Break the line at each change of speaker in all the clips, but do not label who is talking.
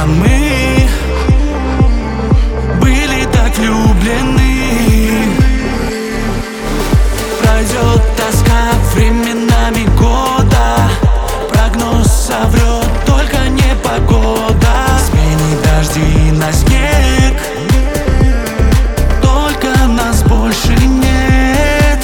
когда мы были так влюблены. Пройдет тоска временами года, прогноз соврет, только не погода. Сменит дожди на снег, только нас больше нет.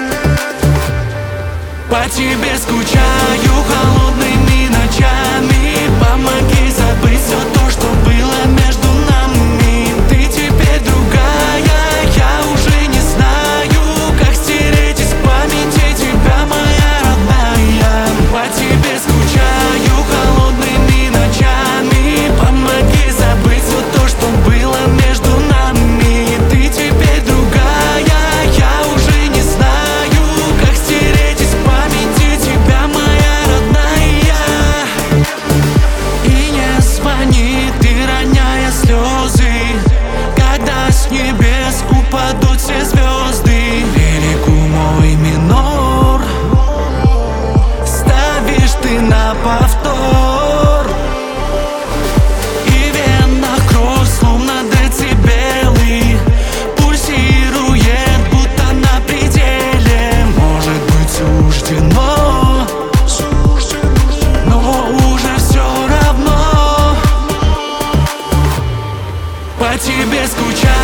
По тебе скучаю холодными ночами. Помоги забыть все то, что было между нами. Ты теперь другая, я уже не знаю, как стереть из памяти тебя, моя родная. По тебе скучаю холодными ночами. Помоги забыть все то, что было между нами. Ты теперь другая, я уже не знаю, как стереть из памяти тебя, моя родная. И не звони ты, роняя слезы, когда с небес упадут все звезды. Лирику мой минор ставишь ты на повтор, и в венах кровь словно децибелы пульсирует, будто на пределе. Может быть суждено, но уже все равно. По тебе скучаю